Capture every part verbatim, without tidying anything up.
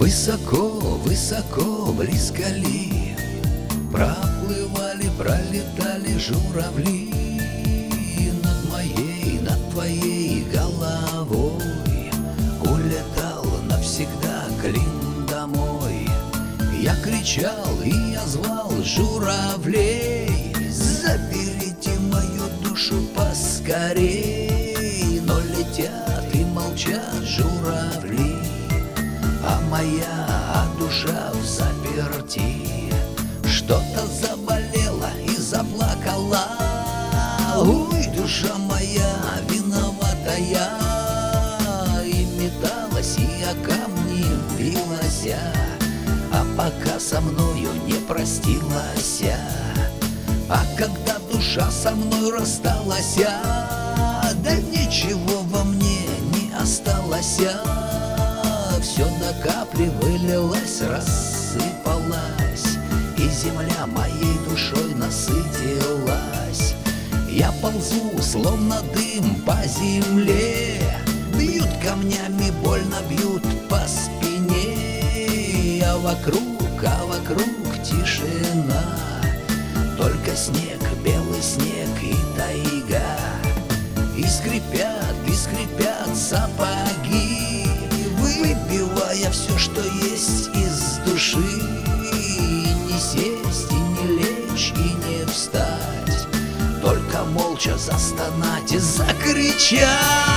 Высоко, высоко, близко ли проплывали, пролетали журавли над моей, над твоей головой. Улетал навсегда клин домой. Я кричал и я звал журавлей: заберите мою душу поскорей. Но летят и молчат журавли, а моя душа взаперти. Что-то заболело и заплакала. Ой, душа моя виноватая. И металась, и о камни билась, а пока со мною не простилась. А когда душа со мной рассталась, да ничего во мне не осталось. Все до капли вылилось, рассыпалась, и земля моей душой насытилась. Я ползу, словно дым по земле, бьют камнями, больно бьют по спине. А вокруг, а вокруг тишина, только снег, белый снег и тайга. И скрипят, и скрипят сапоги, выбивая все, что есть из души. Не сесть, и не лечь, и не встать, только молча застонать и закричать.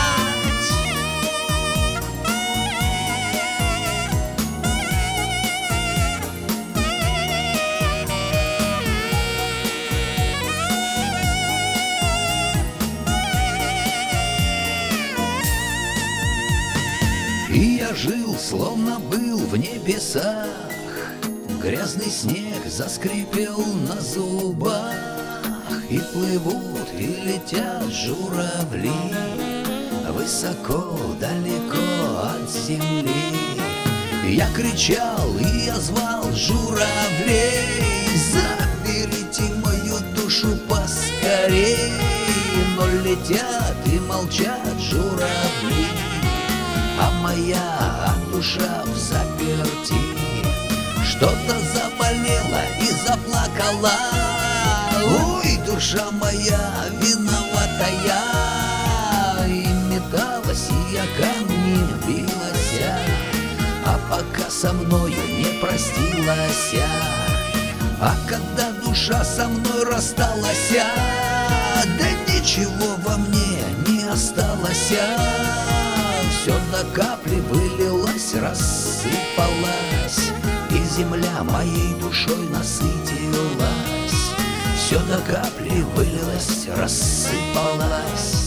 И я жил, словно был в небесах. Грязный снег заскрипел на зубах. И плывут, и летят журавли высоко, далеко от земли. Я кричал и я звал журавлей: заберите мою душу поскорей. Но летят и молчат журавли, а моя душа взаперти. Что-то заболело и заплакала. Ой, душа моя виноватая. И металась, и я камни билась, а пока со мною не простилась. А когда душа со мной рассталась, да ничего во мне не осталось. Все до капли вылилось, рассыпалась, и земля моей душой насытилась. Все до капли вылилось, рассыпалась.